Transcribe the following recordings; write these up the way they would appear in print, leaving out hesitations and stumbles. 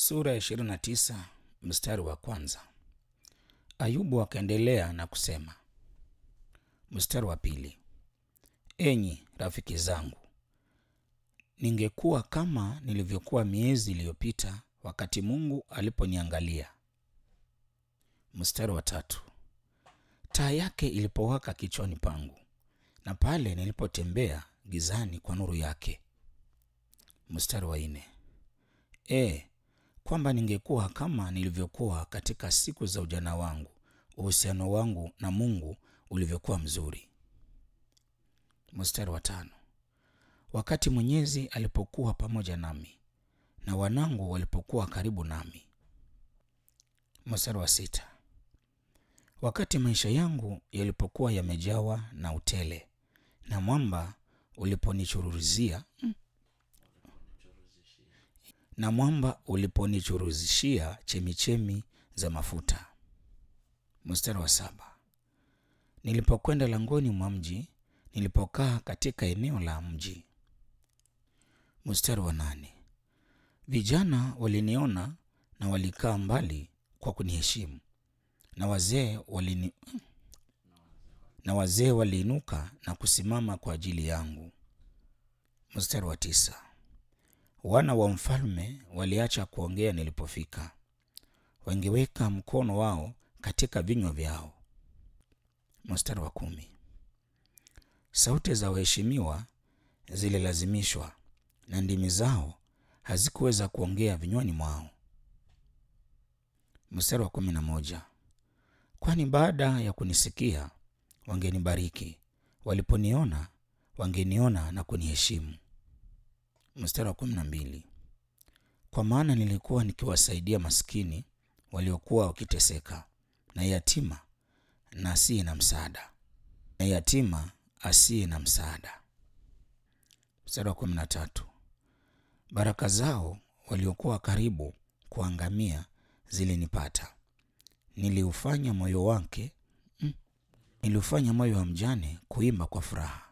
Sura ya 29 mstari wa kwanza. Ayubu akaendelea na kusema. Mstari wa pili. Enyi rafiki zangu, ningekuwa kama nilivyokuwa miezi iliyopita wakati Mungu aliponiangalia. Mstari wa tatu. Taa yake ilipowaka kichwani pangu, na pale nilipotembea gizani kwa nuru yake. Mstari wa nne. Kwamba ningekuwa kama nilivyokuwa katika siku za ujana wangu, uhusiano wangu na Mungu ulivyokuwa mzuri. Mstari wa tano. Wakati Mwenyezi alipokuwa pamoja nami na wanangu walipokuwa karibu nami. Mstari wa sita. Wakati maisha yangu yalipokuwa yamejawa na utele na mwamba uliponichuruzishia chemichemi za mafuta. Mstari wa saba. Nilipokwenda langoni mwa mji, nilipokaa katika eneo la mji. Mstari wa nane. Vijana waliniona na walikaa mbali kwa kuniheshimu, na wazee waliinuka na kusimama kwa ajili yangu. Mstari wa tisa. Wana wa mfalme waliacha kuongea nilipofika, wangeweka mkono wao katika vinywa vyao. Mstari wa kumi. Sauti za waheshimiwa zililazimishwa na ndimi zao hazikuweza kuongea vinywani mwao. Mstari wa 11. Kwani baada ya kunisikia wangenibariki, waliponiona wangeniona na kuniheshimu. Mstari wa 12. Kwa maana nilikuwa nikiwasaidia maskini waliokuwa wakiteseka, na yatima asiye na msaada. Mstari wa 13. Baraka zao waliokuwa karibu kuangamia zilinipata. Niliufanya moyo wa mjane kuimba kwa furaha.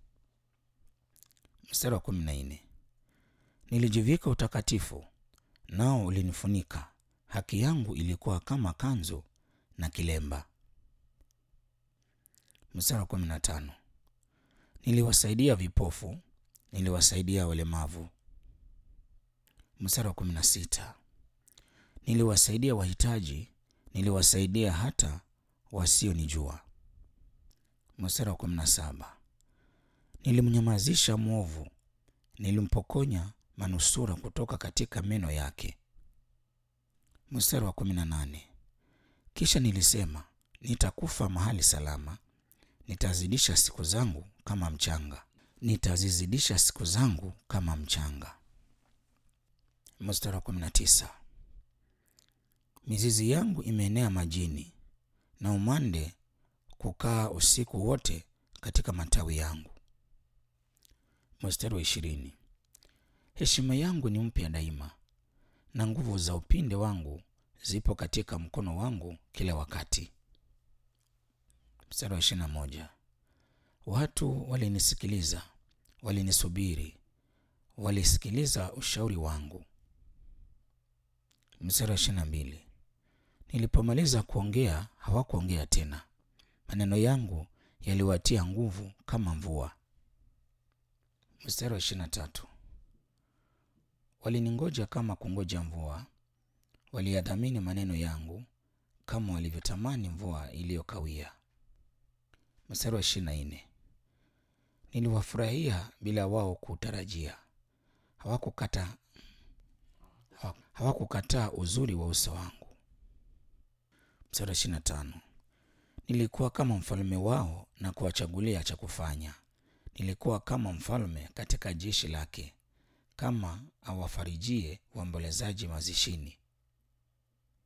Mstari wa 14. Nilijivika utakatifu, nao ulinifunika. Haki yangu ilikuwa kama kanzu na kilemba. Mstari wa 15. Niliwasaidia vipofu, niliwasaidia walemavu. Mstari wa 16. Niliwasaidia wahitaji, niliwasaidia hata wasionijua. Mstari wa 17. Nilimnyamazisha mwovu, nilimpokonya manusura kutoka katika meno yake. Mstari wa 18. Kisha nilisema, nitakufa mahali salama, nitazidisha siku zangu kama mchanga. Mstari wa 19. Mizizi yangu imeenea majini, na umande kukaa usiku wote katika matawi yangu. Mstari wa 20. Heshima yangu ni mpya daima, na nguvu za upinde wangu zipo katika mkono wangu kila wakati. Mstari wa 21. Watu walinisikiliza, walinisubiri, walisikiliza ushauri wangu. Mstari wa 22. Nilipomaliza kuongea hawakuongea tena, maneno yangu yaliwatia nguvu kama mvua. Mstari wa 23. Waliningoja kama kungoja mvua, waliyadhamini maneno yangu kama walivyotamani mvua iliyokawia. Mstari wa 24. Niliwafurahia bila wao kutarajia, hawakukataa uzuri wa uso wangu. Mstari wa 25. Nilikuwa kama mfalme wao na kuwachagulia cha kufanya. Nilikuwa kama mfalme katika jeshi lake, kama awafarijie waombolezaji mazishini.